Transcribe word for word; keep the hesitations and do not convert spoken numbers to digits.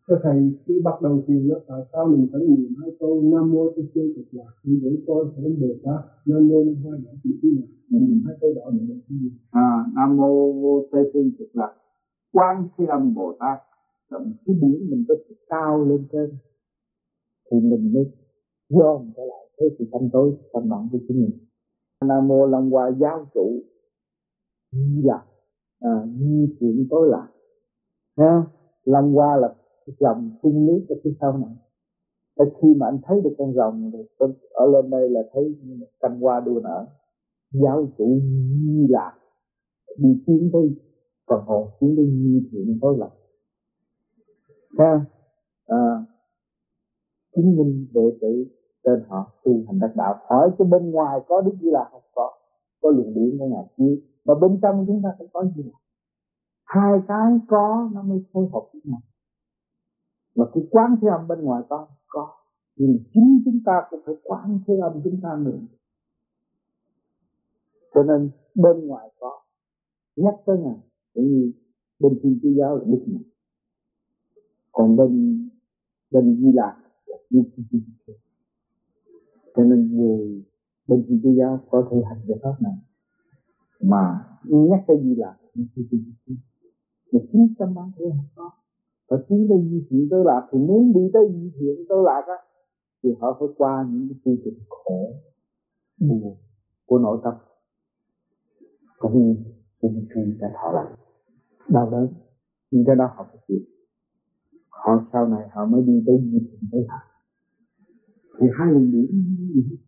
Thưa thầy, khi bắt đầu thiền đó, tại sao mình phải niệm hai câu Nam Mô Tây Phương Cực Lạc thì để tôi phải đến Bồ Tát Nam Mô Nam Hoa Đại Chỉ Thế nào? Mình hai câu đó mình được cái gì? À, Nam Mô Tây Phương Cực Lạc Quán Thế Âm Bồ Tát, động cái biển mình có cao lên trên thì mình mới dòm trở lại thế thì tâm tối tâm loạn của chính mình. Nam Mô Long Hoa Giáo Chủ Di Lạc, à, di chuyển tối lạc. Nha, Long Hoa là cái dòng phun nước ở phía sau này. Và khi mà anh thấy được con rồng thì ở lên đây là thấy canh hoa đua nở. Giáo chủ Di Lạc đi tiến tới phần hồn, tiến tới di chuyển tối lạc. Ha, à, chứng minh đệ tử tên họ tu hành đắc đạo. Hỏi cho bên ngoài có Đức Di Lạc không? Có, có luồng điển của Ngài chiếu, mà bên trong chúng ta cũng có Di Lạc. Hai cái có nó mới phối hợp với nhau. Mà cái quán thế âm bên ngoài có có, nhưng chính chúng ta cũng phải quán thế âm chúng ta nữa. Cho nên bên ngoài có nhắc tới Ngài, cũng như bên Thiên Chúa giáo là Đức Ngài, còn bên bên Di Lạc là Đức Chúa. Cho nên người bên Thiên Chúa giáo có thể hành cái pháp này mà nhắc tới Di Lạc là chín trăm ba mươi không có. Và tiến tới di chuyển tới lạc thì muốn đi tới di chuyển tới lạc á thì họ phải qua những cái quy trình khổ buồn của nội tâm, cũng như những khi ta thọ lạc đau đớn, nhưng cái đó họ phải chịu. Họ sau này họ mới đi tới di chuyển tới lạc. Thì hai luồng điển